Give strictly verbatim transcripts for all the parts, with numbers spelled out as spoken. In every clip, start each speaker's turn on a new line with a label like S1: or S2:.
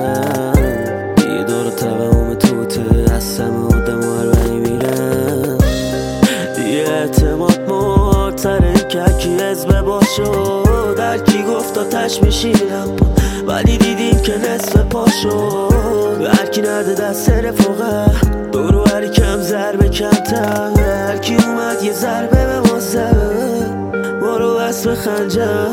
S1: یه دور توهم توته هستم آدم و هر بری میرم دیگه اعتماد مرتره که هرکی حزب با شد هرکی گفت آتش میشیرم ولی دیدیم که نصف پا شد هرکی نرده دست رفاقه دورو هری کم ضربه کمتر هرکی اومد یه ضربه به ما زد ما رو بس به خنجر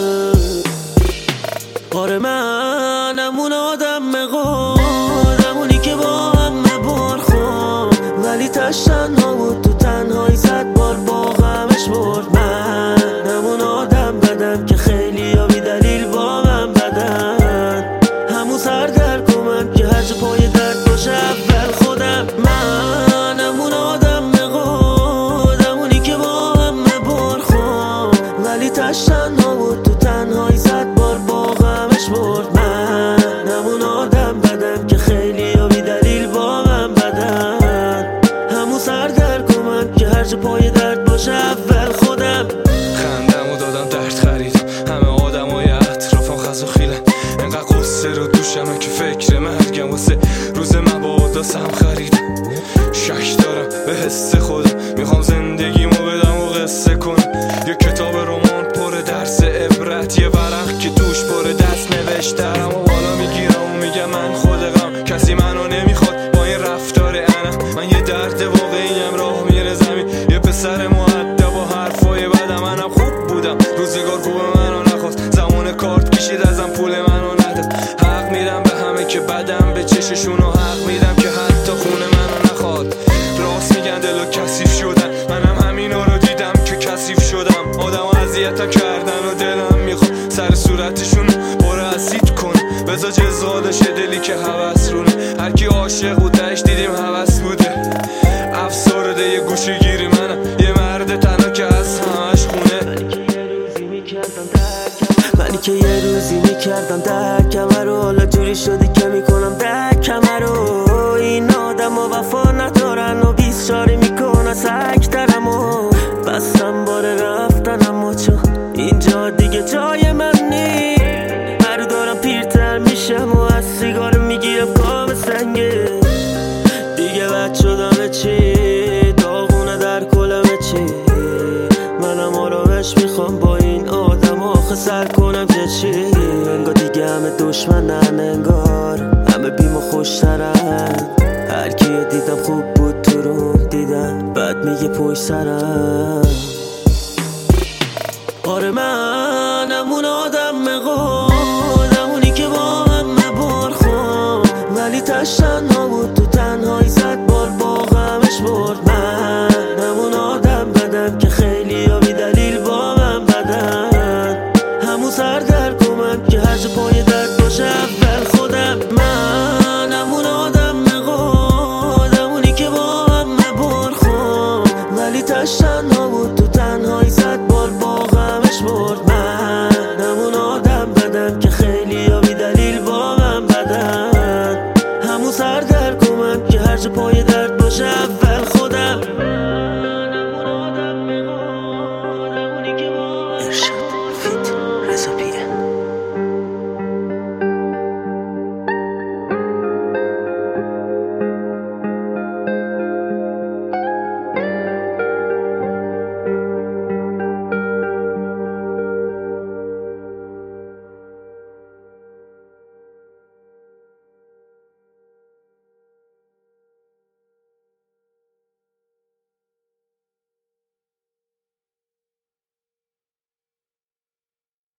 S1: آره منم اون آدم مقاد همونی که با همه بار خون ولی تش تنها بود تو تنهایی زد بار با غمش برد منم اون آدم بدم که خیلی ها بی دلیل با من بدن همون سردرد من که هر جا پای درد باشه اول خودم منم اون آدم مقاد همونی که با همه بار خون ولی تش تنها بود تو تنهایی زد بار با غمش برد منم اون آدم بدم که خیلی ها بی دلیل با من بدن همون سردرد من که هر جا پای درد باشه اول خودم
S2: خندم و دادم درد خریدم همه آدم های اطرافم خز و خیلن انقدر قصه رو دوشمه که فکر مرگم واسه روز مبادا سم خریدم شک دارم به حس خودم میخوام زندگیمو بدم و قصه کنم یه کتاب رمان پر درس عبرت یه ورق که توش پر دست نوشترم و بالا میگیرم و میگم من خودم کسی منو نمیخواد با این رفتار انا من یه درد واقعیم راه میره زمین یه پسر مؤدب و حرفای بدم منم خوب بودم روزگار خوب منو نخواست زمان کارت کشید ازم پول منو نداد حق میدم به همه که بدم به چششون و حق میدم که حتی خونه منو نخواد راست میگن دلو کثیف شدن منم همینا رو دیدم که کثیف شدم آدم اذیتم کردن و دلم میخواد سر صورتشون باره اسید کنه بذار جزالشه دلی که هوس رونه هرکی عاشق بود دهش دیدیم هوس بوده افسرده یه گوشه گیری منم یه مرد تنها که از همش خونه
S1: منی که یه روزی میکردم درکم رو حالا جوری شدی که میکنم درکم رو این آدم و وفا ندارن و بیست شاری میکنن سکترم و بستم باره رفتنم و چون اینجا دیگه جای من نی هر دارم پیرتر میشم و از سیگار میگیرم کام سنگه دیگه بد شدم چی داغونه در کلمه چی منم آرامش میخوام با این آدم آخه سر کنم که چی انگار دیگه همه دشمنن انگار همه بیم و خوشترن هر کیو دیدم خوب بود تو رو دیدم بعد میگه پشت سرم آره منم اون آدم مقاد همونی که با همه بار خون ولی تش تنها بود تو تنهایی زد